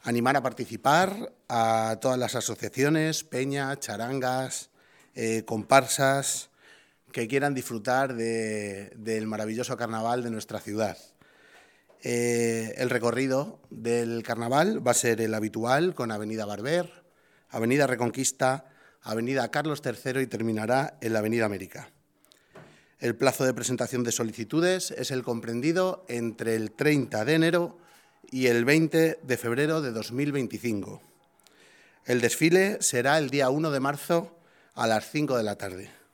animar a participar a todas las asociaciones, peñas, charangas, comparsas que quieran disfrutar del maravilloso carnaval de nuestra ciudad. El recorrido del carnaval va a ser el habitual, con Avenida Barber, Avenida Reconquista, Avenida Carlos III y terminará en la Avenida América. El plazo de presentación de solicitudes es el comprendido entre el 30 de enero y el 20 de febrero de 2025. El desfile será el día 1 de marzo a las 5 de la tarde.